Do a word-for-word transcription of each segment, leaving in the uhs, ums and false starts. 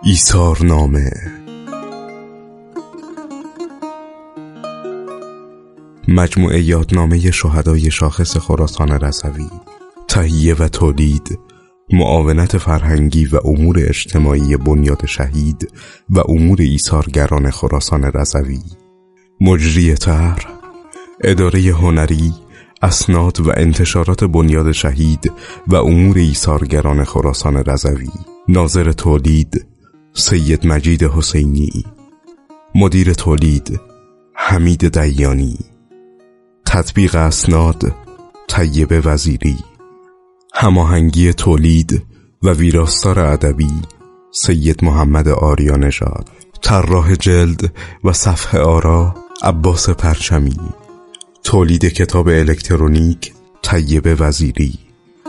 ایثارنامه. مجموعه یادنامه شهدای شاخص خراسان رضوی، تهیه و تولید، معاونت فرهنگی و امور اجتماعی بنیاد شهید و امور ایثارگران خراسان رضوی. مجری طرح، اداره هنری، اسناد و انتشارات بنیاد شهید و امور ایثارگران خراسان رضوی. ناظر تولید سید مجید حسینی. مدیر تولید حمید دیانی. تطبیق اسناد طیبه وزیری. هماهنگی تولید و ویراستار ادبی سید محمد آریانژاد. طراح جلد و صفحه آرا عباس پرچمی. تولید کتاب الکترونیک طیبه وزیری.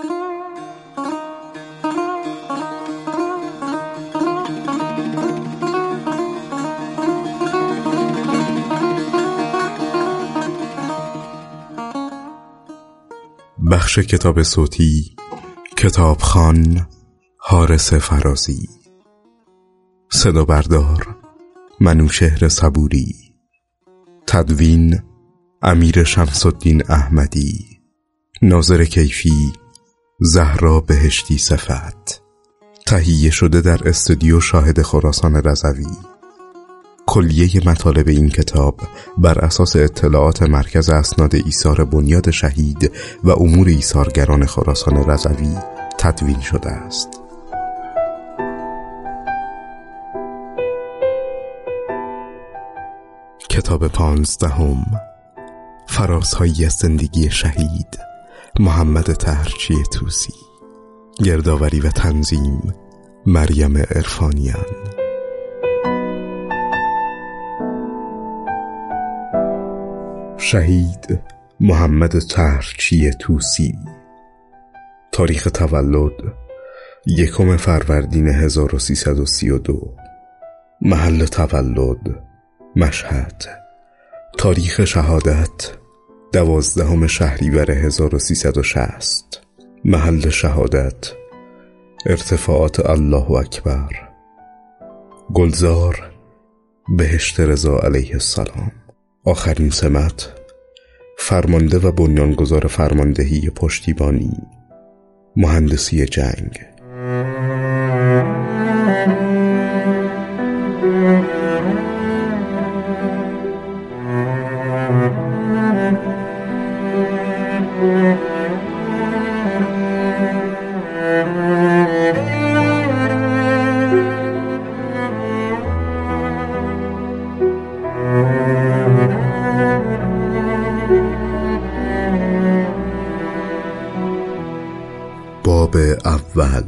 بخش کتاب صوتی کتابخوان حارس فرازی. صدا بردار منوشهر صبوری. تدوین امیر شمس الدین احمدی. ناظر کیفی زهرا بهشتی صفت. تهیه شده در استودیو شاهد خراسان رضوی. کلیه مطالب این کتاب بر اساس اطلاعات مرکز اسناد ایثار بنیاد شهید و امور ایثارگران خراسان رضوی تدوین شده است. کتاب پانزدهم، فرازهایی از زندگی شهید محمد طهرچی طوسی. گردآوری و تنظیم مریم عرفانیان. شهید محمد طهرچی طوسی. تاریخ تولد یکم فروردین هزار و سیصد و سی و دو. محل تولد مشهد. تاریخ شهادت دوازدهم شهریور هزار و سیصد و شصت. محل شهادت ارتفاعات الله اکبر. گلزار بهشت رضا علیه السلام. آخرین سمت فرمانده و بنیانگذار فرماندهی پشتیبانی مهندسی جنگ. باب اول،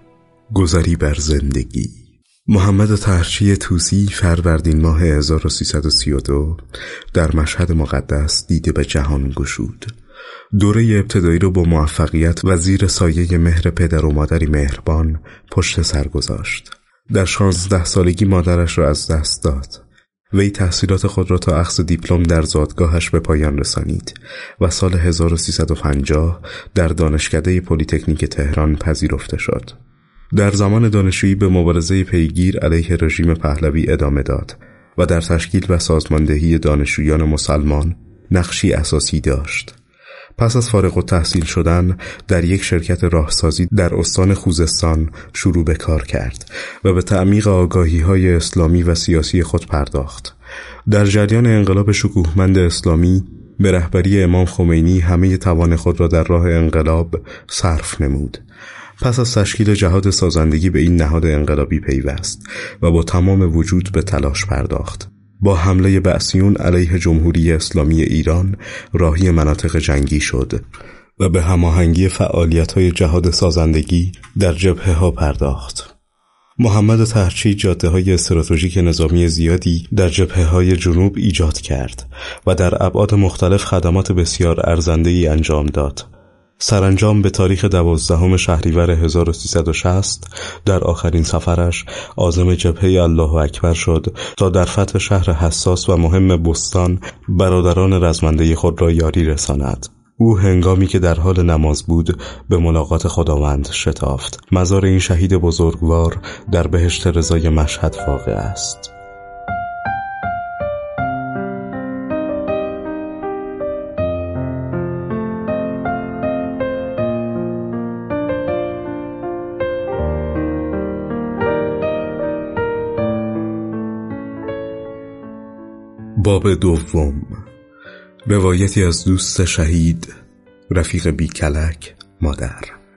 گذری بر زندگی. محمد طهرچی طوسی فروردین ماه هزار و سیصد و سی و دو در مشهد مقدس دیده به جهان گشود. دوره ابتدایی را با موفقیت و زیر سایه مهر پدر و مادری مهربان پشت سر گذاشت. در شانزده سالگی مادرش را از دست داد. وی تحصیلات خود را تا اخذ دیپلم در زادگاهش به پایان رسانید و سال هزار و سیصد و پنجاه در دانشکده پلی‌تکنیک تهران پذیرفته شد. در زمان دانشجویی به مبارزه پیگیر علیه رژیم پهلوی ادامه داد و در تشکیل و سازماندهی دانشجویان مسلمان نقشی اساسی داشت. پس از فارغ التحصیل شدن در یک شرکت راهسازی در استان خوزستان شروع به کار کرد و به تعمیق آگاهی‌های اسلامی و سیاسی خود پرداخت. در جریان انقلاب شکوهمند اسلامی به رهبری امام خمینی همه توان خود را در راه انقلاب صرف نمود. پس از تشکیل جهاد سازندگی به این نهاد انقلابی پیوست و با تمام وجود به تلاش پرداخت. با حمله بعثیون علیه جمهوری اسلامی ایران راهی مناطق جنگی شد و به هماهنگی فعالیت‌های جهاد سازندگی در جبهه‌ها پرداخت. محمد طهرچی جاده‌های استراتژیک نظامی زیادی در جبهه‌های جنوب ایجاد کرد و در ابعاد مختلف خدمات بسیار ارزنده‌ای انجام داد. سرانجام به تاریخ دوازدهم شهریور هزار و سیصد و شصت در آخرین سفرش عازم جبهه الله اکبر شد تا در فتح شهر حساس و مهم بستان برادران رزمنده خود را یاری رساند. او هنگامی که در حال نماز بود به ملاقات خداوند شتافت. مزار این شهید بزرگوار در بهشت رضای مشهد واقع است. باب دوم، روایتی از دوست شهید رفیق بیکلک مادر.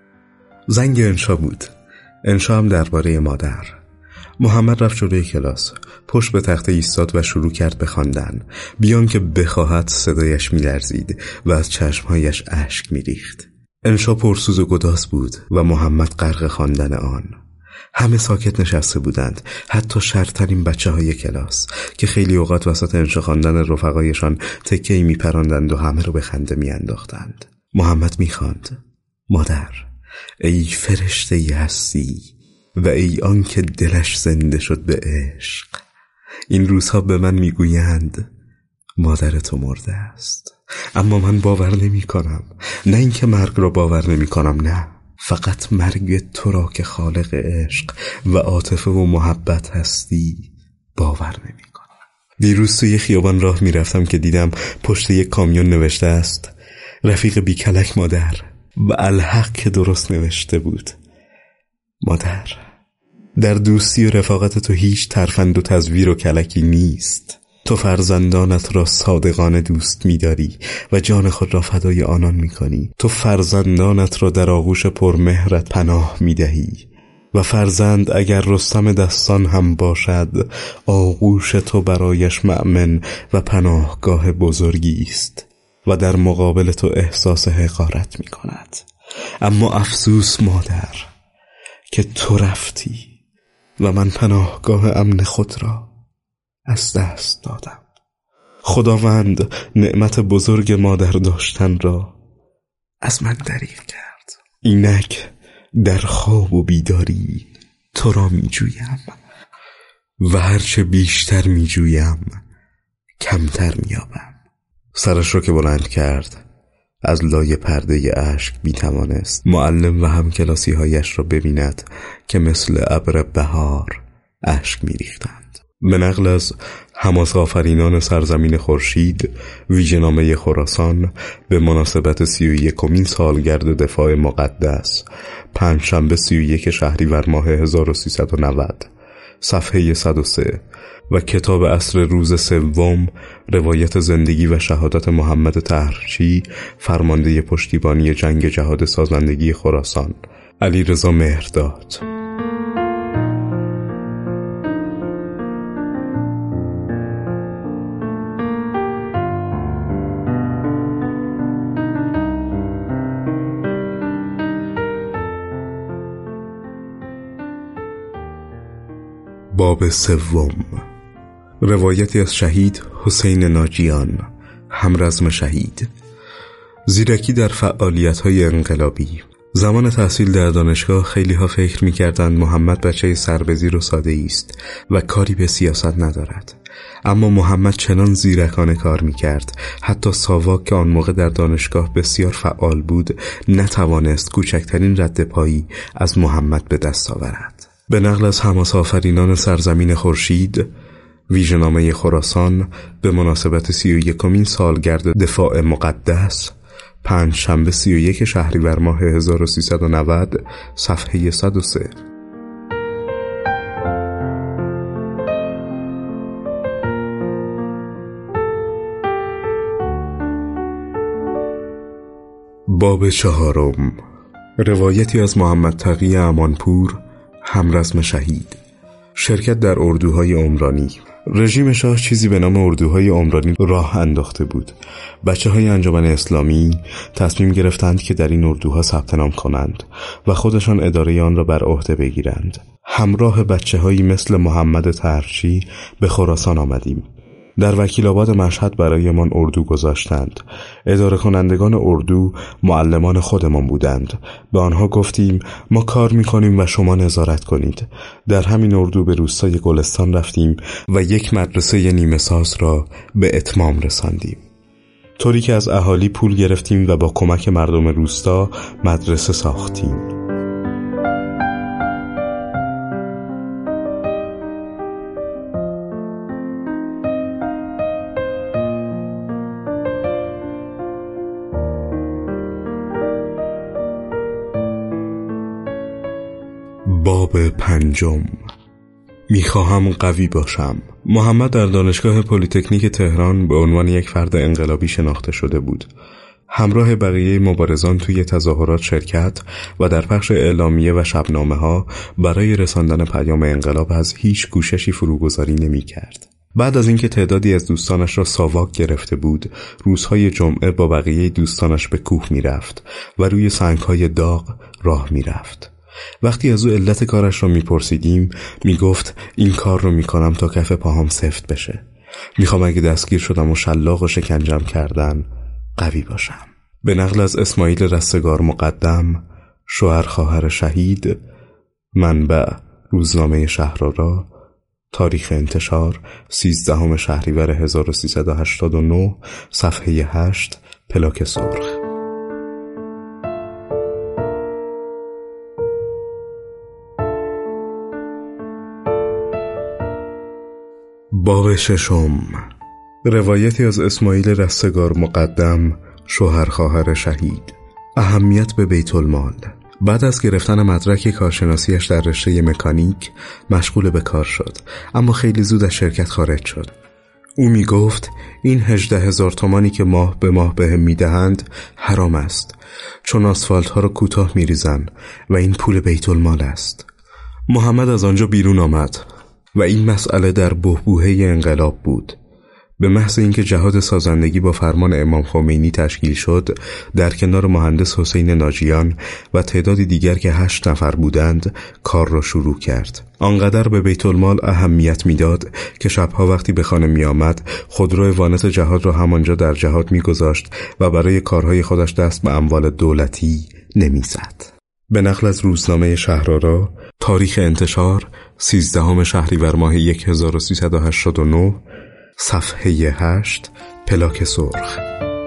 زنگ انشا بود. انشا هم درباره مادر. محمد رفت جلوی کلاس، پشت به تخته ایستاد و شروع کرد به خواندن. بیان که بخواهد صدایش می‌لرزید و از چشمهایش اشک می‌ریخت. انشا پرسوز و گداز بود و محمد غرق خواندن آن. همه ساکت نشسته بودند، حتی شرط‌ترین بچه‌های کلاس که خیلی اوقات وسط انشا خواندن رفقایشان تکه‌ای می‌پراندند و همه رو به خنده می‌انداختند. محمد می‌خواند: مادر، ای فرشته‌ای هستی و ای آن که دلش زنده شد به عشق. این روزها به من می‌گویند مادر تو مرده است، اما من باور نمی‌کنم. نه اینکه مرگ را باور نمی‌کنم، نه، فقط مرگ تو را که خالق عشق و عاطفه و محبت هستی باور نمی کنم. دیروز توی خیابان راه می رفتم که دیدم پشت یک کامیون نوشته است رفیق بیکلک مادر، و الحق که درست نوشته بود. مادر، در دوستی و رفاقت تو هیچ ترفند و تزویر و کلکی نیست. تو فرزندانت را صادقانه دوست می‌داری و جان خود را فدای آنان می‌کنی. تو فرزندانت را در آغوش پرمهرت پناه می‌دهی و فرزند اگر رستم دستان هم باشد، آغوش تو برایش مأمن و پناهگاه بزرگی است و در مقابل تو احساس حقارت می‌کند. اما افسوس مادر که تو رفتی و من پناهگاه امن خود را از دست دادم. خداوند نعمت بزرگ مادر داشتن را از من دریغ کرد. اینک در خواب و بیداری تو را می جویم و هرچه بیشتر می جویم کمتر می یابم. سرش را که بلند کرد، از لای پرده اشک می توانست معلم و همکلاسی هایش را ببیند که مثل ابر بهار اشک می ریختند. به نقل از حماس آفرینان سرزمین خورشید، ویژه‌نامه خراسان به مناسبت سی و یکمین سالگرد دفاع مقدس، پنجشنبه سی و یک شهریور ماه هزار و سیصد و نود، صفحه صد و سه، و کتاب اصل روز سوم، روایت زندگی و شهادت محمد طهرچی، فرمانده پشتیبانی جنگ جهاد سازندگی خراسان، علیرضا مهرداد. باب سوم، روایتی از شهید حسین ناجیان، همرزم شهید. زیرکی در فعالیت‌های انقلابی. زمان تحصیل در دانشگاه خیلی ها فکر می‌کردند محمد بچه سربزیر و ساده‌ای است و کاری به سیاست ندارد. اما محمد چنان زیرکانه کار می‌کرد، حتی ساواک که آن موقع در دانشگاه بسیار فعال بود نتوانست کوچکترین رد پایی از محمد به دست آورد. به نقل از حماس آفرینان سرزمین خورشید، ویژه‌نامه خراسان به مناسبت سی و یکمین سالگرد دفاع مقدس، پنجشنبه سی و یک شهریور ماه هزار و سیصد و نود، صفحه صد و سه. باب چهارم، روایتی از محمد تقی امانپور، همرزم شهید. شرکت در اردوهای عمرانی. رژیم شاه چیزی به نام اردوهای عمرانی راه انداخته بود. بچه های انجمن اسلامی تصمیم گرفتند که در این اردوها ثبت نام کنند و خودشان اداره آن را بر عهده بگیرند. همراه بچه هایی مثل محمد طهرچی به خراسان آمدیم. در وکیل‌آباد مشهد برایمان اردو گذاشتند. اداره کنندگان اردو معلمان خودمان بودند. به آنها گفتیم ما کار می‌کنیم و شما نظارت کنید. در همین اردو به روستای گلستان رفتیم و یک مدرسه نیمه ساز را به اتمام رساندیم. طوری که از اهالی پول گرفتیم و با کمک مردم روستا مدرسه ساختیم. باب پنجم. میخواهم قوی باشم. محمد در دانشگاه پلی‌تکنیک تهران به عنوان یک فرد انقلابی شناخته شده بود. همراه بقیه مبارزان توی تظاهرات شرکت و در پخش اعلامیه و شبنامه ها برای رساندن پیام انقلاب از هیچ کوششی فروگذاری نمی کرد. بعد از اینکه تعدادی از دوستانش را ساواک گرفته بود، روزهای جمعه با بقیه دوستانش به کوه می رفت و روی سنگهای داغ راه می رفت. وقتی از او علت کارش را میپرسیدیم میگفت این کار رو میکنم تا کف پاهام سفت بشه. میخوام اگه دستگیر شدم و شلاق و شکنجم کردن قوی باشم. به نقل از اسماعیل رستگار مقدم، شوهر خواهر شهید، منبع روزنامه شهرآرا، تاریخ انتشار سیزدهم شهریور هزار و سیصد و هشتاد و نه، صفحه هشت، پلاک سرخ. باب ششم. روایتی از اسماعیل رستگار مقدم، شوهر خواهر شهید. اهمیت به بیت المال. بعد از گرفتن مدرک کارشناسیش در رشته مکانیک مشغول به کار شد، اما خیلی زود از شرکت خارج شد. او می گفت این هجده هزار تومانی که ماه به ماه بهم می دهند حرام است، چون آسفالت ها رو کوتاه می ریزن و این پول بیت المال است. محمد از آنجا بیرون آمد و این مسئله در بحبوحه انقلاب بود. به محض اینکه جهاد سازندگی با فرمان امام خمینی تشکیل شد، در کنار مهندس حسین ناجیان و تعدادی دیگر که هشت نفر بودند کار را شروع کرد. آنقدر به بیت المال اهمیت میداد که شبها وقتی به خانه می آمد خودرو وانت جهاد را همانجا در جهاد می گذاشت و برای کارهای خودش دست به اموال دولتی نمی زد. به نقل از روزنامه شهرآرا، تاریخ انتشار سیزدهم شهریور ماه هزار و سیصد و هشتاد و نه، صفحه هشت، پلاک سرخ.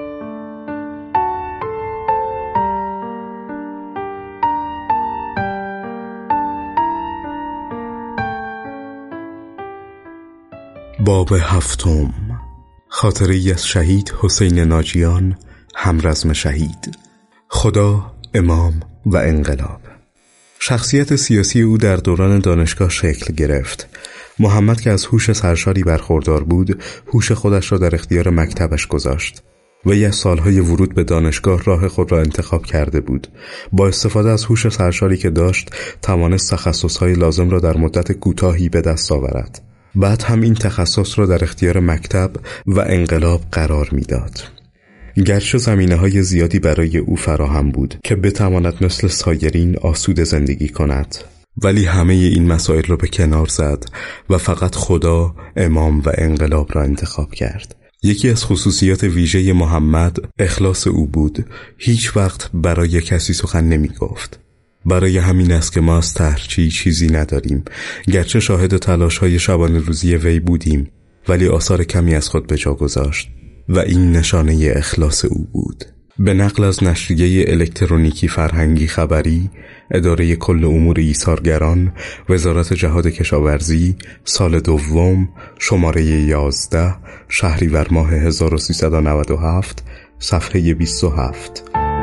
باب هفتم. خاطره‌ای از شهید حسین ناجیان، همرزم شهید. خدا، امام و انقلاب. شخصیت سیاسی او در دوران دانشگاه شکل گرفت. محمد که از هوش سرشاری برخوردار بود، هوش خودش را در اختیار مکتبش گذاشت. وی از سالهای ورود به دانشگاه راه خود را انتخاب کرده بود. با استفاده از هوش سرشاری که داشت، توانست تخصصهای لازم را در مدت کوتاهی به دست آورد. بعد هم این تخصص را در اختیار مکتب و انقلاب قرار میداد. گرچه زمینه‌های زیادی برای او فراهم بود که بتواند مثل سایرین آسوده زندگی کند، ولی همه این مسائل را به کنار زد و فقط خدا، امام و انقلاب را انتخاب کرد. یکی از خصوصیات ویژه محمد اخلاص او بود. هیچ وقت برای کسی سخن نمی گفت. برای همین است که ما از طرحچی چیزی نداریم. گرچه شاهد تلاش‌های شبانه روزی وی بودیم، ولی آثار کمی از خود به جا گذاشت و این نشانه اخلاص او بود. به نقل از نشریه الکترونیکی فرهنگی خبری، اداره کل امور ایثارگران، وزارت جهاد کشاورزی، سال دوم، شماره یازده، شهریور ماه هزار و سیصد و نود و هفت، صفحه بیست و هفت.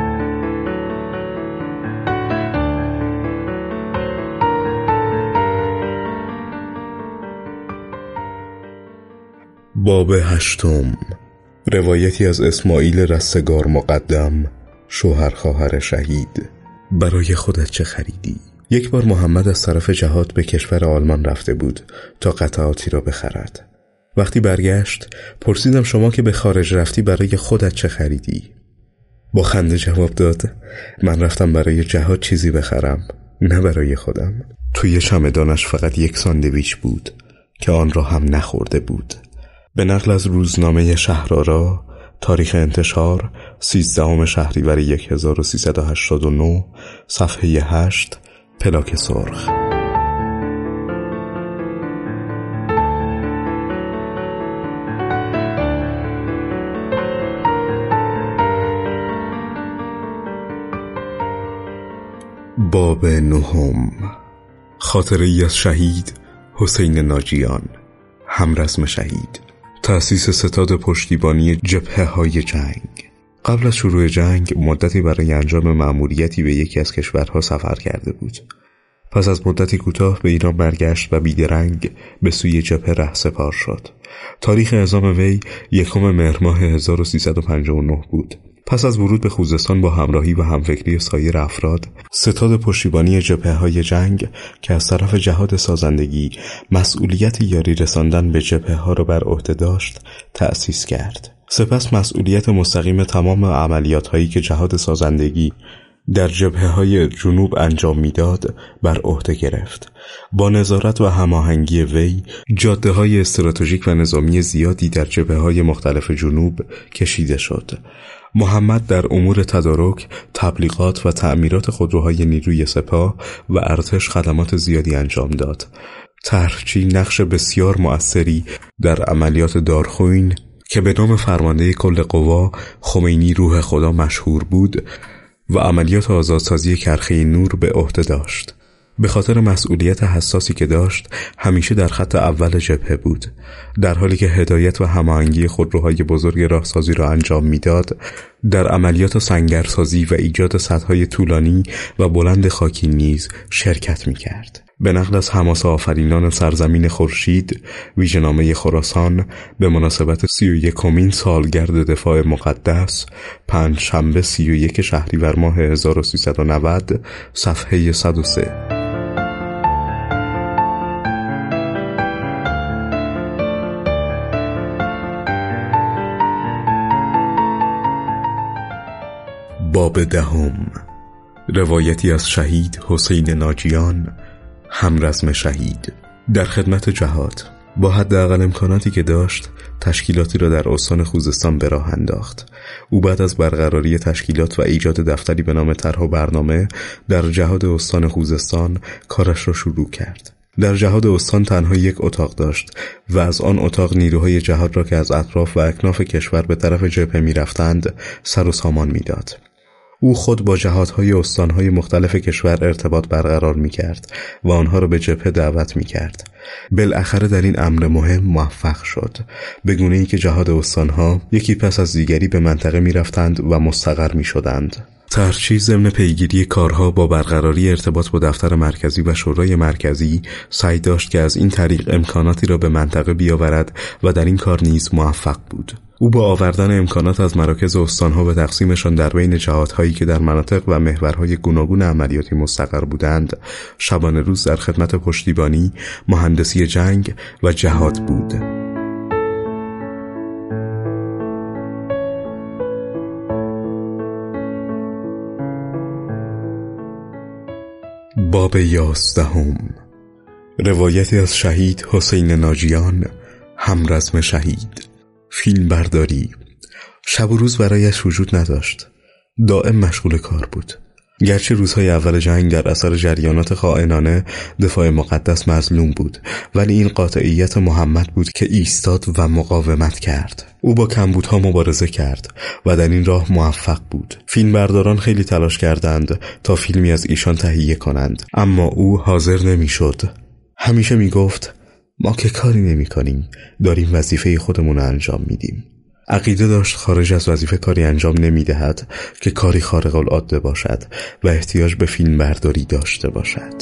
باب هشتم. روایتی از اسماعیل رستگار مقدم، شوهر خواهر شهید. برای خودت چه خریدی؟ یک بار محمد از طرف جهاد به کشور آلمان رفته بود تا قطعاتی را بخرد. وقتی برگشت پرسیدم شما که به خارج رفتی برای خودت چه خریدی؟ با خنده جواب داد من رفتم برای جهاد چیزی بخرم، نه برای خودم. توی چمدانش فقط یک ساندویچ بود که آن را هم نخورده بود. به نقل از روزنامه شهرآرا، تاریخ انتشار سیزدهم شهریور هزار و سیصد و هشتاد و نه، صفحه هشت، پلاک سرخ. باب نهم، خاطره ای از شهید حسین ناجیان، همرزم شهید. تأسیس ستاد پشتیبانی جبهه های جنگ. قبل از شروع جنگ مدتی برای انجام مأموریتی به یکی از کشورها سفر کرده بود. پس از مدتی کوتاه به ایران برگشت و بیدرنگ به سوی جبهه رهسپار شد. تاریخ اعزام وی یکم مهر ماه هزار و سیصد و پنجاه و نه بود. پس از ورود به خوزستان با همراهی و همفکری سایر افراد، ستاد پشتیبانی جبهه های جنگ که از طرف جهاد سازندگی مسئولیت یاری رساندن به جبهه ها را بر عهده داشت تأسیس کرد. سپس مسئولیت مستقیم تمام عملیات هایی که جهاد سازندگی در جبهه های جنوب انجام میداد بر عهده گرفت. با نظارت و هماهنگی وی جاده های استراتژیک و نظامی زیادی در جبهه های مختلف جنوب کشیده شد. محمد در امور تدارک، تبلیغات و تعمیرات خودروهای نیروی سپاه و ارتش خدمات زیادی انجام داد. طرحچی نقش بسیار مؤثری در عملیات دارخوین که به نام فرمانده کل قوا خمینی روح خدا مشهور بود و عملیات آزادسازی کرخه نور به عهده داشت. به خاطر مسئولیت حساسی که داشت همیشه در خط اول جبهه بود. در حالی که هدایت و هماهنگی خودروهای بزرگ راهسازی را انجام میداد، در عملیات سنگرسازی و ایجاد سدهای طولانی و بلند خاکی نیز شرکت میکرد. به نقل از حماسه آفرینان سرزمین خورشید، ویژه‌نامه خراسان به مناسبت سی و یکمین سالگرد دفاع مقدس، پنج شنبه سی و یک شهریور ماه هزار و سیصد و نود، صفحه صد و سه. باب دهم، روایتی از شهید حسین ناجیان، همرزم شهید. در خدمت جهاد با حداقل امکاناتی که داشت تشکیلاتی را در استان خوزستان به راه انداخت. او بعد از برقراری تشکیلات و ایجاد دفتری به نام طرح و برنامه در جهاد استان خوزستان کارش را شروع کرد. در جهاد استان تنها یک اتاق داشت و از آن اتاق نیروهای جهاد را که از اطراف و اکناف کشور به طرف جبهه می رفتند سر و سامان می داد. او خود با جهادهای استانهای مختلف کشور ارتباط برقرار می کرد و آنها را به جبهه دعوت می کرد. بالاخره در این امر مهم موفق شد، به گونه‌ای که جهاد استانها یکی پس از دیگری به منطقه می رفتند و مستقر می شدند. طرحچی ضمن پیگیری کارها با برقراری ارتباط با دفتر مرکزی و شورای مرکزی سعی داشت که از این طریق امکاناتی را به منطقه بیاورد و در این کار نیز موفق بود. او با آوردن امکانات از مراکز استانها و تقسیمشان در بین جهادهایی که در مناطق و محورهای گوناگون عملیاتی مستقر بودند، شبانه روز در خدمت پشتیبانی، مهندسی جنگ و جهاد بود. باب یازدهم، روایتی از شهید حسین ناجیان، همرزم شهید. فیلم برداری. شب و روز برایش وجود نداشت. دائم مشغول کار بود. گرچه روزهای اول جنگ در اثر جریانات خائنانه دفاع مقدس مظلوم بود، ولی این قاطعیت محمد بود که ایستاد و مقاومت کرد. او با کمبودها مبارزه کرد و در این راه موفق بود. فیلمبرداران خیلی تلاش کردند تا فیلمی از ایشان تهیه کنند، اما او حاضر نمی شد. همیشه می گفت ما که کاری نمی کنیم، داریم وظیفه خودمون رو انجام میدیم. عقیده داشت خارج از وظیفه کاری انجام نمی دهد که کاری خارق العاده باشد و احتیاج به فیلم برداری داشته باشد.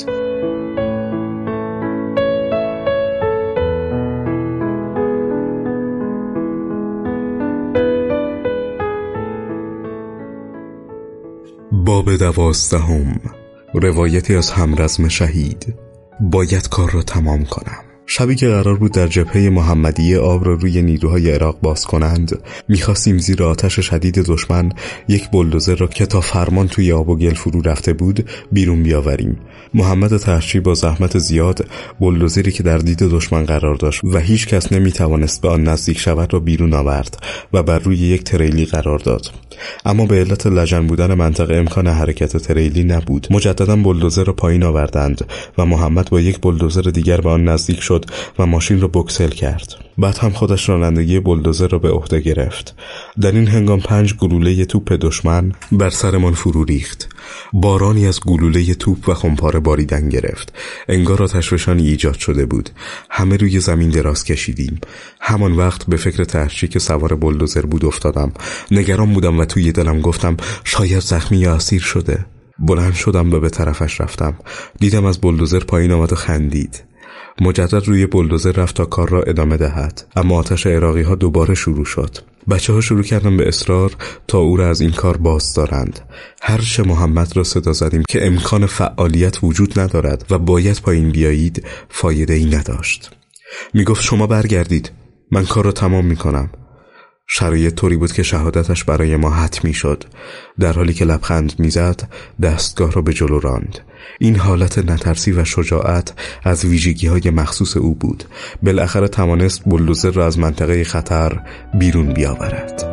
باب دوازدهم، روایتی از همرزم شهید. باید کار را تمام کنم. شبی که قرار بود در جبهه محمدیه آب را روی نیروهای عراق باز کنند، می‌خواستیم زیر آتش شدید دشمن یک بلدوزر را که تا فرمان توی آب و گل فرو رفته بود بیرون بیاوریم. محمد طرحچی با زحمت زیاد بلدوزری که در دید دشمن قرار داشت و هیچ کس نمی‌توانست به آن نزدیک شود را بیرون آورد و بر روی یک تریلی قرار داد. اما به علت لجن بودن منطقه امکان حرکت تریلی نبود. مجددا بلدوزر را پایین آوردند و محمد با یک بلدوزر دیگر به آن نزدیک شد و ماشین را بوکسل کرد. بعد هم خودش رانندگی بولدوزر را به عهده گرفت. در این هنگام پنج گلوله توپ دشمن بر سرمان فرو ریخت. بارانی از گلوله توپ و خمپاره باریدن گرفت. انگار آتشفشانی ایجاد شده بود. همه روی زمین دراز کشیدیم. همان وقت به فکر تهرچی که سوار بولدوزر بود افتادم. نگران بودم و توی دلم گفتم شاید زخمی یا اسیر شده. بلند شدم و به طرفش رفتم. دیدم از بولدوزر پایین آمد و خندید. مجدد روی بولدوزر رفت تا کار را ادامه دهد، اما آتش عراقی ها دوباره شروع شد. بچه ها شروع کردن به اصرار تا او را از این کار باز دارند. هر چه محمد را صدا زدیم که امکان فعالیت وجود ندارد و باید پایین بیایید، فایده ای نداشت. می گفت شما برگردید، من کار را تمام می کنم. شرایط طوری بود که شهادتش برای ما حتمی شد. در حالی که لبخند میزد دستگاه را به جلو راند. این حالت نترسی و شجاعت از ویژگی‌های مخصوص او بود. بالاخره توانست بولدوزر را از منطقه خطر بیرون بیاورد.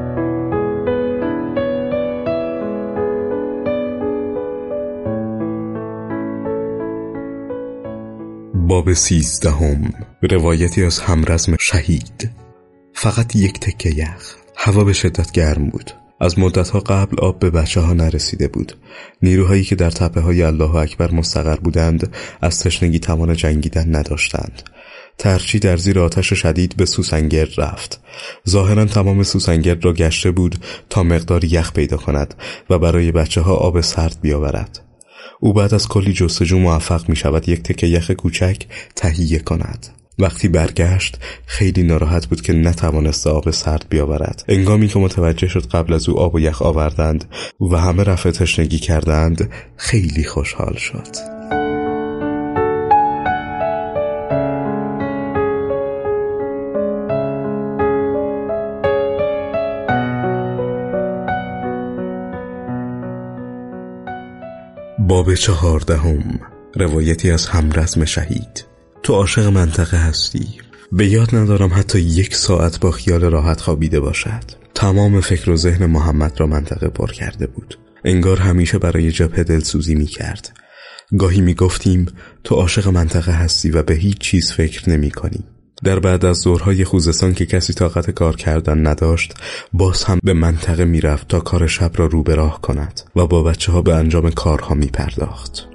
باب سیزدهم، روایتی از همرزم شهید. فقط یک تکه یخ. هوا به شدت گرم بود. از مدتها قبل آب به بچه ها نرسیده بود. نیروهایی که در تپه های الله اکبر مستقر بودند از تشنگی توان جنگیدن نداشتند. ترچی در زیر آتش شدید به سوسنگرد رفت. ظاهرا تمام سوسنگرد را گشته بود تا مقدار یخ پیدا کند و برای بچه ها آب سرد بیاورد. او بعد از کلی جستجو موفق می شود یک تکه یخ کوچک تهیه کند. وقتی برگشت خیلی ناراحت بود که نتوانست آب سرد بیاورد. انگامی که متوجه شد قبل از او آب و یخ آوردند و همه رفع تشنگی کردند خیلی خوشحال شد. باب چهاردهم، روایتی از همرزم شهید. تو عاشق منطقه هستی. به یاد ندارم حتی یک ساعت با خیال راحت خوابیده باشد. تمام فکر و ذهن محمد را منطقه پر کرده بود. انگار همیشه برای جبهه دلسوزی می کرد. گاهی می گفتیم تو عاشق منطقه هستی و به هیچ چیز فکر نمی کنی. در بعد از ظهرهای خوزستان که کسی طاقت کار کردن نداشت، باز هم به منطقه می رفت تا کار شب را رو به راه کند و با بچه ها به انجام کارها می پرداخت.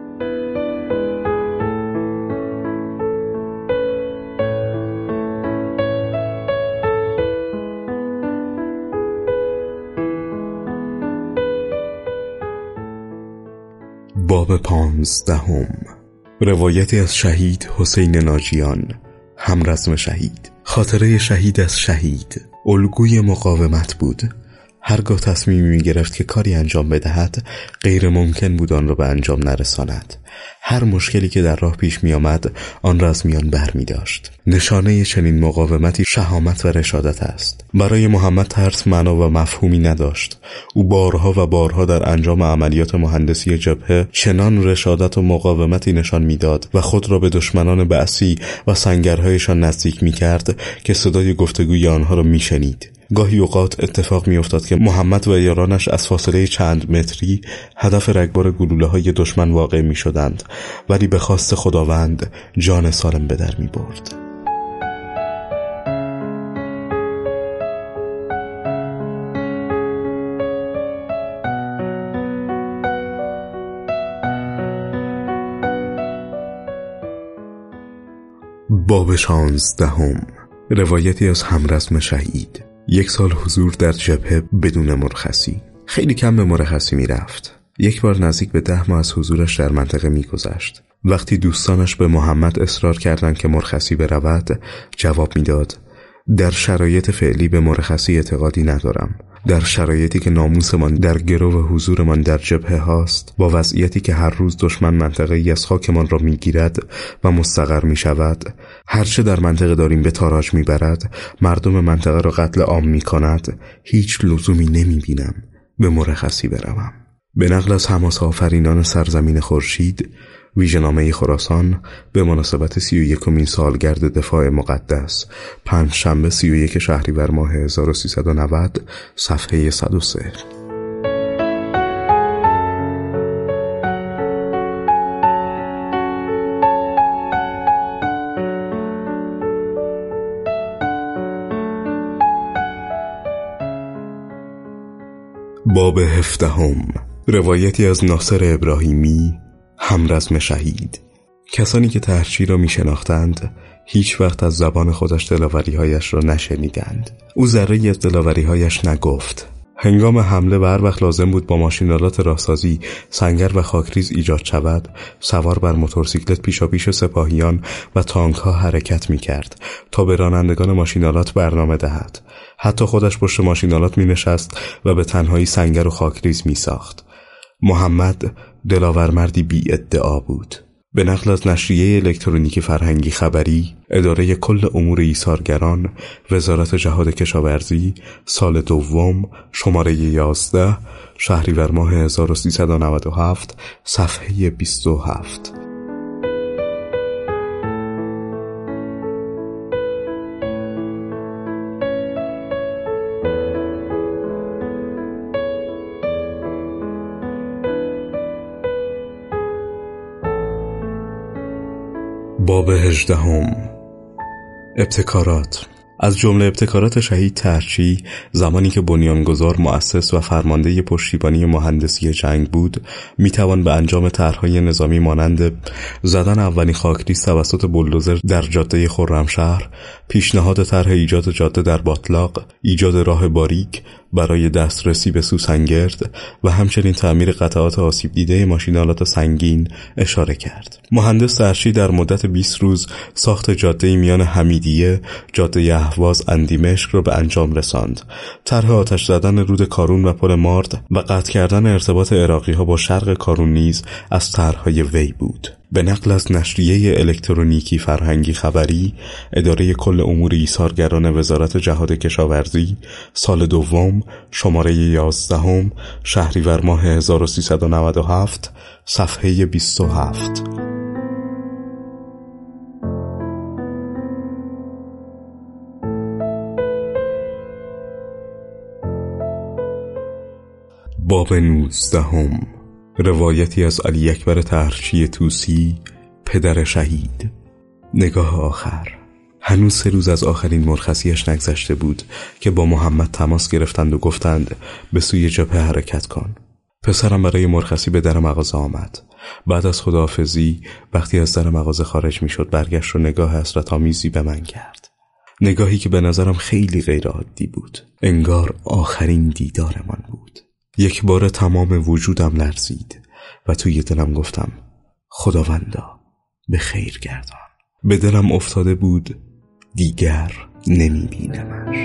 باب پانزدهم، روایتی از شهید حسین ناجیان، همرزم شهید. خاطره شهید از شهید الگوی مقاومت بود. هرگاه تصمیمی می گرفت که کاری انجام بدهد غیر ممکن بود آن را به انجام نرساند. هر مشکلی که در راه پیش می آمد آن را از میان بر می داشت. نشانه چنین مقاومتی شهامت و رشادت است. برای محمد ترس معنا و مفهومی نداشت. او بارها و بارها در انجام عملیات مهندسی جبهه چنان رشادت و مقاومتی نشان میداد و خود را به دشمنان بعثی و سنگرهایشان نزدیک می کرد که صدای گفتگوی آنها را می شنید. گاهی اوقات اتفاق می افتاد که محمد و یارانش از فاصله چند متری هدف رگبار گلوله های دشمن واقع می شدند، ولی به خواست خداوند جان سالم به در می برد. باب شانزدهم، روایتی از همرزم شهید. یک سال حضور در جبهه بدون مرخصی. خیلی کم به مرخصی می رفت. یک بار نزدیک به ده ماه از حضورش در منطقه می گذشت. وقتی دوستانش به محمد اصرار کردند که مرخصی برود، جواب می داد در شرایط فعلی به مرخصی اعتقادی ندارم. در شرایطی که ناموسمان در گرو و حضورمان در جبهه هاست، با وضعیتی که هر روز دشمن منطقه ای از خاکمان را می گیرد و مستقر می شود، هرچه در منطقه داریم به تاراج می برد، مردم منطقه را قتل عام می کند، هیچ لزومی نمی بینم به مرخصی بروم. به نقل از حماس آفرینان سرزمین خورشید، ویژه‌نامه خراسان به مناسبت سی و یکمین سالگرد دفاع مقدس، پنج شنبه سی و یک شهریور ماه هزار و سیصد و نود، صفحه صد و سه. باب هفدهم. روایتی از ناصر ابراهیمی، همرزم شهید. کسانی که تحرچی را می شناختند هیچ وقت از زبان خودش دلاوری‌هایش را نشنیدند. او ذره‌ای از دلاوری‌هایش نگفت. هنگام حمله و هر وقت لازم بود با ماشین‌آلات راهسازی سنگر و خاکریز ایجاد شود، سوار بر موتورسیکلت پیشاپیش سپاهیان و تانک‌ها حرکت می‌کرد تا به رانندگان ماشین‌آلات برنامه دهد. حتی خودش پشت ماشین‌آلات می‌نشست و به تنهایی سنگر و خاکریز می‌ساخت. محمد دلاور مردی بی ادعا بود. به نقل از نشریه الکترونیکی فرهنگی خبری، اداره کل امور ایثارگران، وزارت جهاد کشاورزی، سال دوم، شماره یازده، شهریور ماه هزار و سیصد و نود و هفت، صفحه بیست و هفت. باب هجدهم. ابتکارات. از جمله ابتکارات شهید تحرچی، زمانی که بنیانگذار، مؤسس و فرمانده پشتیبانی مهندسی جنگ بود، میتوان به انجام طرح‌های نظامی مانند زدن اولین خاکریز توسط بولدوزر در جاده خرمشهر، پیشنهاد طرح ایجاد جاده در باطلاق، ایجاد راه باریک برای دسترسی به سوسنگرد و همچنین تعمیر قطعات آسیب دیده ماشین‌آلات سنگین اشاره کرد. مهندس تحرچی در مدت بیست روز ساخت جاده میان حمیدیه، جاده اهواز اندیمشک را به انجام رساند. طرح آتش زدن رود کارون و پل مارد و قطع کردن ارتباط عراقی‌ها با شرق کارون نیز از طرح‌های وی بود. به نقل از نشریه الکترونیکی فرهنگی خبری، اداره کل امور ایثارگران وزارت جهاد کشاورزی، سال دوم، شماره یازدهم، شهریور ماه هزار و سیصد و نود و هفت، صفحه بیست و هفت. باب نوزدهم. روایتی از علی اکبر تحرچی طوسی، پدر شهید. نگاه آخر. هنوز سه روز از آخرین مرخصیش نگذشته بود که با محمد تماس گرفتند و گفتند به سوی جبهه حرکت کن. پسرم برای مرخصی به در مغازه آمد. بعد از خداحافظی وقتی از در مغازه خارج می شد برگشت و نگاه حسرت‌آمیزی به من کرد. نگاهی که به نظرم خیلی غیر عادی بود. انگار آخرین دیدارمان بود. یک بار تمام وجودم لرزید و توی دلم گفتم خداوندا به خیر گردان. به دلم افتاده بود دیگر نمی بینمش.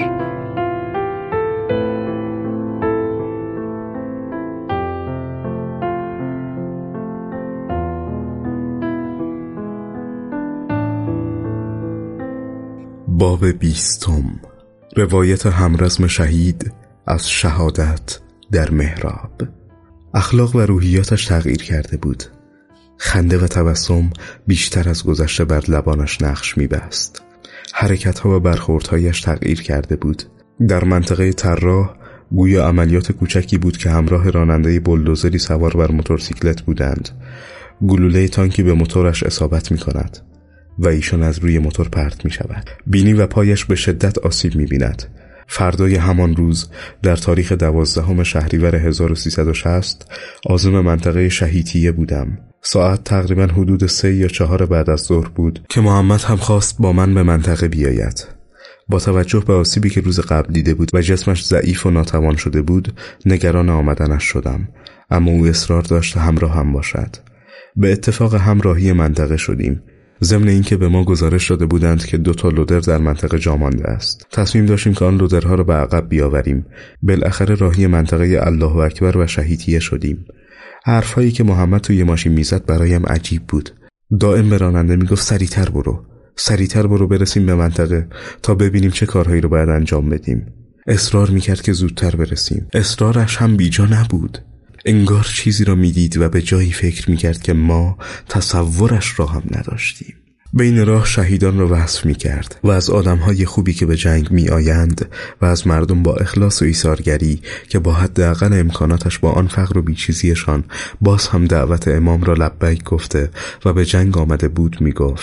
باب بیستم. روایت همرزم شهید از شهادت در محراب. اخلاق و روحیاتش تغییر کرده بود. خنده و تبسم بیشتر از گذشته بر لبانش نقش می‌بست. حرکت‌ها و برخوردهایش تغییر کرده بود. در منطقه طراح گویا عملیات کوچکی بود که همراه راننده بولدوزری سوار بر موتورسیکلت بودند. گلوله تانکی به موتورش اصابت می‌کند و ایشان از روی موتور پرت می‌شود. بینی و پایش به شدت آسیب می‌بیند. فردای همان روز در تاریخ دوازدهم شهریور هزار و سیصد و شصت عازم منطقه شهیدیه بودم. ساعت تقریبا حدود سه یا چهار بعد از ظهر بود که محمد هم خواست با من به منطقه بیاید. با توجه به آسیبی که روز قبل دیده بود و جسمش ضعیف و ناتوان شده بود نگران آمدنش شدم، اما او اصرار داشت همراه هم باشد. به اتفاق همراهی منطقه شدیم. ضمن اینکه به ما گزارش داده بودند که دو تا لودر در منطقه جا مانده است. تصمیم داشتیم که آن لودرها را به عقب بیاوریم. بالاخره راهی منطقه الله اکبر و شهیدیه شدیم. حرفایی که محمد توی ماشین میزد برایم عجیب بود. دائم به راننده میگفت سریعتر برو، سریعتر برو برسیم به منطقه تا ببینیم چه کارهایی رو باید انجام بدیم. اصرار میکرد که زودتر برسیم. اصرارش هم بیجا نبود. انگار چیزی را میدید و به جایی فکر میکرد که ما تصورش را هم نداشتیم. بین راه شهیدان را وصف میکرد و از آدمهای خوبی که به جنگ میآیند و از مردم با اخلاص و ایثارگری که با حداقل امکاناتش با آن فقر و بیچیزیشان باز هم دعوت امام را لبیک گفته و به جنگ آمده بود میگفت.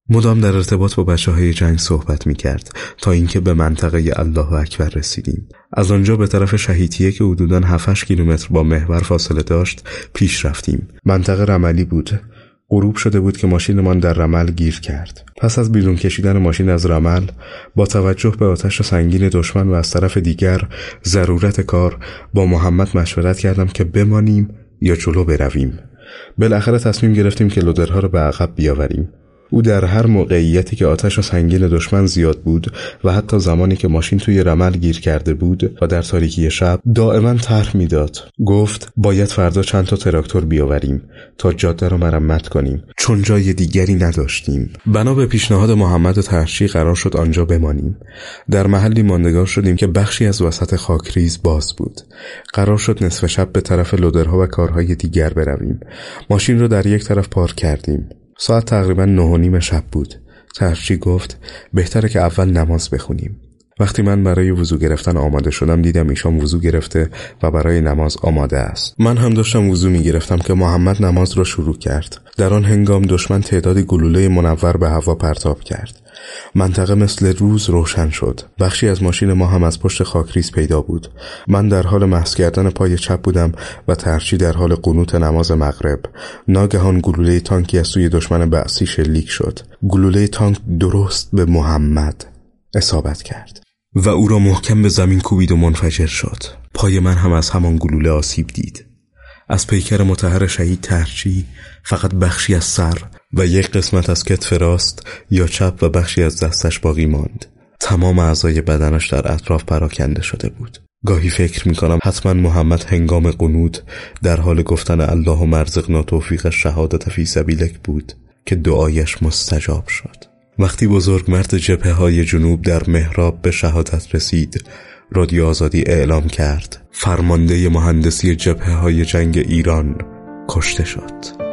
مدام در ارتباط با بچه‌های جنگ صحبت می‌کرد تا اینکه به منطقه الله اکبر رسیدیم. از آنجا به طرف شهیدیه که حدوداً هفت هشت کیلومتر با محور فاصله داشت پیش رفتیم. منطقه رملی بود. غروب شده بود که ماشینمان در رمل گیر کرد. پس از بیرون کشیدن ماشین از رمل، با توجه به آتش سنگین دشمن و از طرف دیگر ضرورت کار، با محمد مشورت کردم که بمانیم یا جلو برویم. بالاخره تصمیم گرفتیم که لودرها را به عقب بیاوریم. او در هر موقعیتی که آتش سنگین دشمن زیاد بود و حتی زمانی که ماشین توی رمل گیر کرده بود و در تاریکی شب، دائما طرح میداد. گفت باید فردا چند تا تراکتور بیاوریم تا جاده رو مرمت کنیم، چون جای دیگری نداشتیم. بنا به پیشنهاد محمد ترشی قرار شد آنجا بمانیم. در محلی ماندگار شدیم که بخشی از وسط خاکریز باز بود. قرار شد نصف شب به طرف لودرها و کارهای دیگر برویم. ماشین رو در یک طرف پارک کردیم. ساعت تقریبا نه و نیم شب بود. ترشی گفت بهتره که اول نماز بخونیم. وقتی من برای وضو گرفتن آماده شدم دیدم ایشان وضو گرفته و برای نماز آماده است. من هم داشتم وضو می گرفتم که محمد نماز را شروع کرد. در آن هنگام دشمن تعدادی گلوله منور به هوا پرتاب کرد. منطقه مثل روز روشن شد. بخشی از ماشین ما هم از پشت خاکریز پیدا بود. من در حال محض کردن پای چپ بودم و ترشی در حال قنوت نماز مغرب. ناگهان گلوله تانکی از سوی دشمن بعثی شلیک شد. گلوله تانک درست به محمد اصابت کرد و او را محکم به زمین کوبید و منفجر شد. پای من هم از همان گلوله آسیب دید. از پیکر مطهر شهید ترچی فقط بخشی از سر و یک قسمت از کتف راست یا چپ و بخشی از دستش باقی ماند. تمام اعضای بدنش در اطراف پراکنده شده بود. گاهی فکر میکنم حتما محمد هنگام قنوت در حال گفتن اللهم ارزقنا توفیق الشهادة فی سبیلک بود که دعایش مستجاب شد. وقتی بزرگمرد جبهه های جنوب در محراب به شهادت رسید، رادیو آزادی اعلام کرد فرمانده مهندسی جبهه های جنگ ایران کشته شد.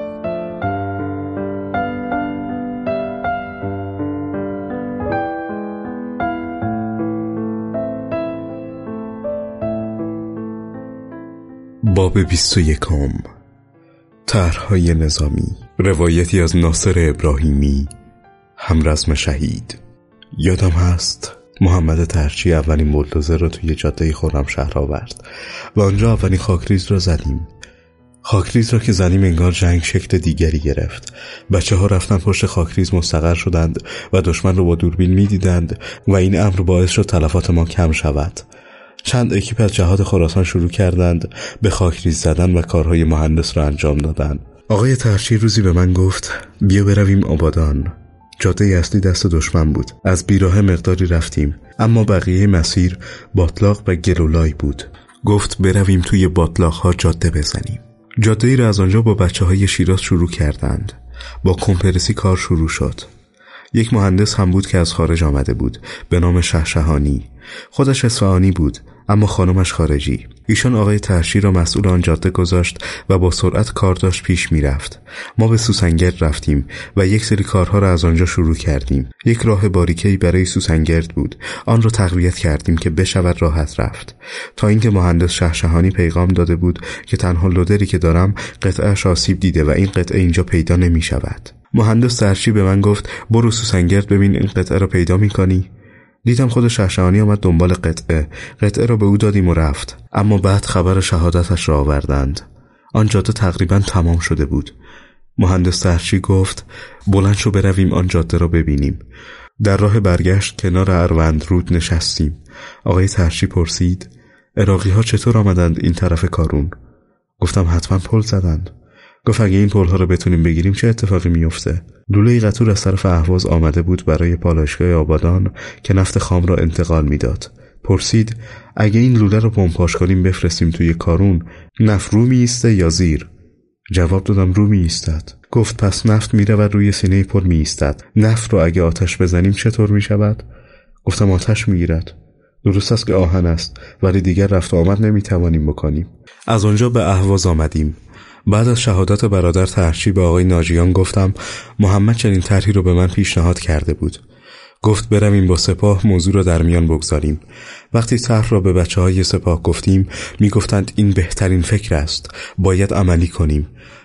باب بیست و یکم. طرح‌های نظامی. روایتی از ناصر ابراهیمی، همرزم شهید. یادم هست محمد ترچی اولین بولدوزر را توی جاده خرمشهر آورد و آنجا اولین خاکریز را زدیم. خاکریز را که زدیم انگار جنگ شکل دیگری گرفت. بچه ها رفتن پشت خاکریز مستقر شدند و دشمن را با دوربین می دیدند و این امر باعث شد تلفات ما کم شود. چند اکیپ از جهاد خراسان شروع کردند به خاکریز زدن و کارهای مهندس را انجام دادن. آقای ترچی روزی به من گفت بیا برویم آبادان. جاده اصلی دست دشمن بود. از بیراه مقداری رفتیم، اما بقیه مسیر باطلاق و گلولای بود. گفت برویم توی باطلاق ها جاده بزنیم. جاده ای را از آنجا با بچه های شیراز شروع کردند. با کمپرسی کار شروع شد. یک مهندس هم بود که از خارج آمده بود به نام شهشهانی. خودش اصفهانی بود اما خانمش خارجی. ایشان آقای ترشی را مسئول آن جاده گذاشت و با سرعت کار داشت پیش می رفت. ما به سوسنگرد رفتیم و یک سری کارها را از آنجا شروع کردیم. یک راه باریکه‌ای برای سوسنگرد بود. آن را تقویت کردیم که بشود راحت رفت. تا اینکه مهندس شهشهانی پیغام داده بود که تنها لودری که دارم قطعه‌اش آسیب دیده و این قطعه اینجا پیدا نمی شود. مهندس ترشی به من گفت برو سوسنگرد ببین این قطعه را پیدا می کنی. دیدم خود شهشهانی آمد دنبال قطعه. قطعه را به او دادیم و رفت. اما بعد خبر شهادتش را آوردند. آن جاده تقریبا تمام شده بود. مهندس ترشی گفت بلند شو برویم آن جاده را ببینیم. در راه برگشت کنار اروند رود نشستیم. آقای ترشی پرسید عراقی ها چطور آمدند این طرف کارون؟ گفتم حتما پل زدند. گفت اگه این پل‌ها رو بتونیم بگیریم چه اتفاقی میفته؟ لوله قطور از طرف اهواز آمده بود برای پالایشگاه آبادان که نفت خام را انتقال میداد. پرسید اگه این لوله رو پمپاژ کنیم بفرستیم توی کارون، نفت رو میایسته یا زیر؟ جواب دادم رو میایستد. گفت پس نفت میره و روی سینه پل میایستد. نفت رو اگه آتش بزنیم چطور میشود؟ گفتم آتش میگیرد. درست است که آهن است ولی دیگر رفت و آمد نمیتوانیم بکنیم. از آنجا به اهواز آمدیم. بعد از شهادت برادر ترچی به آقای ناجیان گفتم محمد چنین طرحی رو به من پیشنهاد کرده بود. گفت برویم با سپاه موضوع را در میان بگذاریم. وقتی طرح را به بچه های سپاه گفتیم میگفتند این بهترین فکر است، باید عملی کنیم.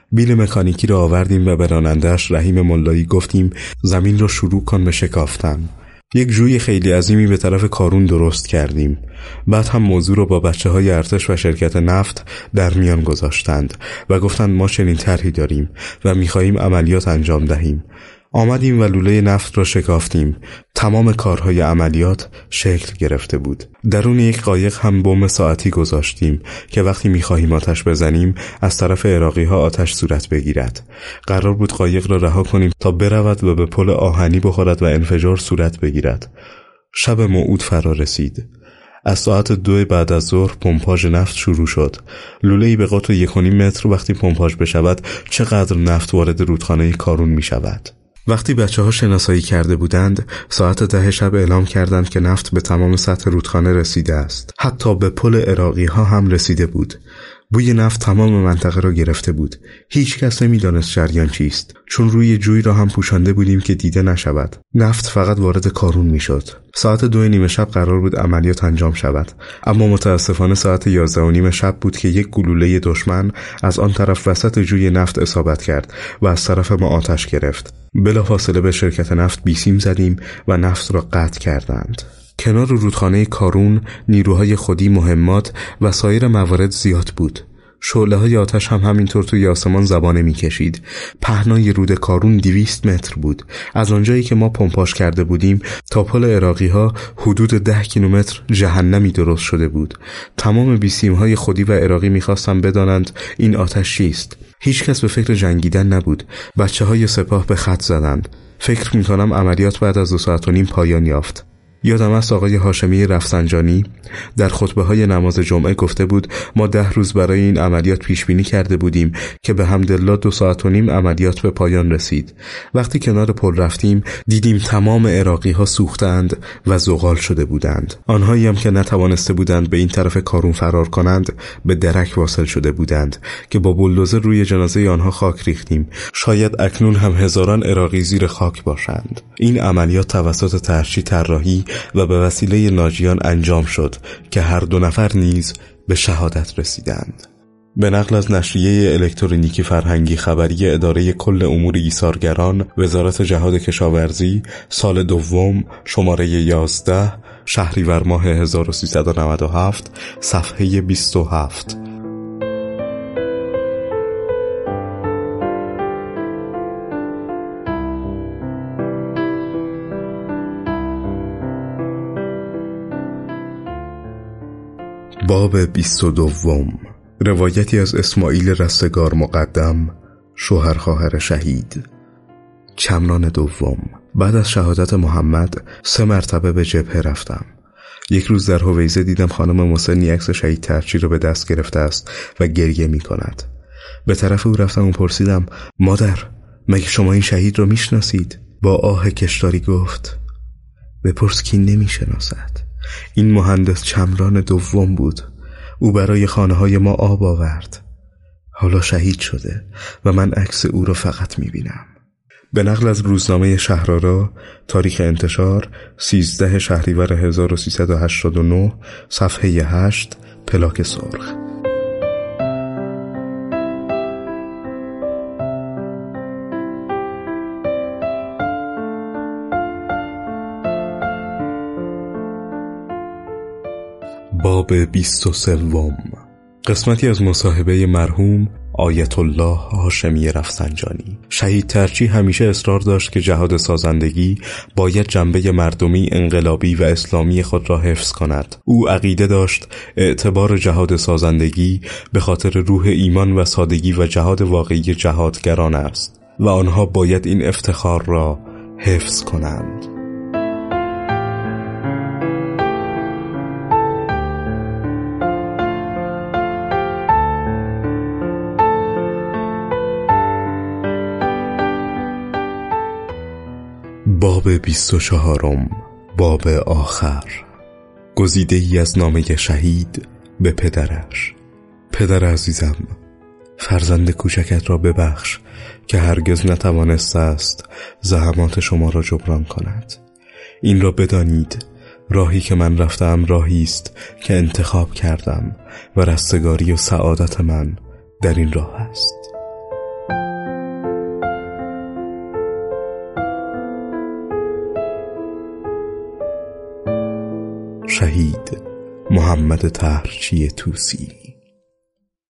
بیل مکانیکی را آوردیم و به راننده‌اش رحیم ملایی گفتیم زمین را شروع کن به شکافتن. یک جوی خیلی عظیمی به طرف کارون درست کردیم. بعد هم موضوع را با بچه های ارتش و شرکت نفت در میان گذاشتند و گفتند ما چنین طرحی داریم و می‌خواهیم عملیات انجام دهیم. آمدیم و لوله نفت را شکافتیم. تمام کارهای عملیات شکل گرفته بود. درون یک قایق هم بمب ساعتی گذاشتیم که وقتی می‌خواهیم آتش بزنیم از طرف عراقی‌ها آتش صورت بگیرد. قرار بود قایق را رها کنیم تا برود و به پل آهنی بخورد و انفجار صورت بگیرد. شب موعود فرا رسید. از ساعت دو بعد از ظهر پمپاژ نفت شروع شد. لوله‌ای به قطر یک و نیم متر وقتی پمپاژ بشود چقدر نفت وارد رودخانه کارون می شود. وقتی بچه ها شناسایی کرده بودند ساعت ده شب اعلام کردند که نفت به تمام سطح رودخانه رسیده است. حتی به پل عراقی ها هم رسیده بود. بوی نفت تمام منطقه را گرفته بود. هیچ کس نمی‌دانست جریان چیست، چون روی جوی را هم پوشانده بودیم که دیده نشود. نفت فقط وارد کارون میشد. ساعت دو نیم شب قرار بود عملیات انجام شود، اما متاسفانه ساعت یازده و نیم شب بود که یک گلوله دشمن از آن طرف وسط جوی نفت اصابت کرد و از طرف ما آتش گرفت. بلافاصله به شرکت نفت بیسیم زدیم و نفت را قطع کردند. کنار رودخانه کارون نیروهای خودی، مهمات و سایر موارد زیاد بود. شعله‌های آتش هم همینطور توی آسمان زبانه می‌کشید. پهنای رود کارون دویست متر بود. از آنجایی که ما پمپاژ کرده بودیم تا پل عراقی‌ها حدود ده کیلومتر جهنمی درست شده بود. تمام بیسیم‌های خودی و عراقی می‌خواستند بدانند این آتش چیست. هیچ کس به فکر جنگیدن نبود. بچه‌های سپاه به خط زدند. فکر می‌کنم عملیات بعد از دو ساعت و نیم پایان یافت. یادم است آقای هاشمی رفسنجانی در خطبه‌های نماز جمعه گفته بود ما ده روز برای این عملیات پیش بینی کرده بودیم که به حمدالله دو ساعت و نیم عملیات به پایان رسید. وقتی کنار پل رفتیم دیدیم تمام عراقی‌ها سوختند و زغال شده بودند. آنهایی هم که نتوانسته بودند به این طرف کارون فرار کنند به درک واصل شده بودند که با بولدوزر روی جنازه آنها خاک ریختیم. شاید اکنون هم هزاران عراقی زیر خاک باشند. این عملیات توسط ترچی طراحی و به وسیله ناجیان انجام شد که هر دو نفر نیز به شهادت رسیدند. به نقل از نشریه الکترونیکی فرهنگی خبری اداره کل امور ایثارگران وزارت جهاد کشاورزی سال دوم شماره یازده شهریور ماه هزار و سیصد و نود و هفت صفحه بیست و هفت. باب بیست و دوم. روایتی از اسماعیل رستگار مقدم، شوهر خواهر شهید. چمران دوم. بعد از شهادت محمد سه مرتبه به جبهه رفتم. یک روز در هویزه دیدم خانم مسنی عکس شهید ترچی رو به دست گرفته است و گریه می کند. به طرف او رفتم و پرسیدم مادر مگه شما این شهید رو می شناسید؟ با آه کشداری گفت بپرس کی نمی شناسد. این مهندس چمران دوم بود. او برای خانه های ما آب آورد. حالا شهید شده و من عکس او را فقط میبینم. به نقل از روزنامه شهرآرا تاریخ انتشار سیزده شهریور هزار و سیصد و هشتاد و نه صفحه هشت پلاک سرخ. باب بیست و سوم. قسمتی از مصاحبه مرحوم آیت الله هاشمی رفسنجانی. شهید ترچی همیشه اصرار داشت که جهاد سازندگی باید جنبه مردمی، انقلابی و اسلامی خود را حفظ کند. او عقیده داشت اعتبار جهاد سازندگی به خاطر روح ایمان و سادگی و جهاد واقعی جهادگران است و آنها باید این افتخار را حفظ کنند. باب بیست و چهارم. باب آخر. گزیده ای از نامه شهید به پدرش. پدر عزیزم، فرزند کوچکت را ببخش که هرگز نتوانسته است زحمات شما را جبران کند. این را بدانید راهی که من رفتم راهی است که انتخاب کردم و رستگاری و سعادت من در این راه است. شهید محمد طاهرچی طوسی.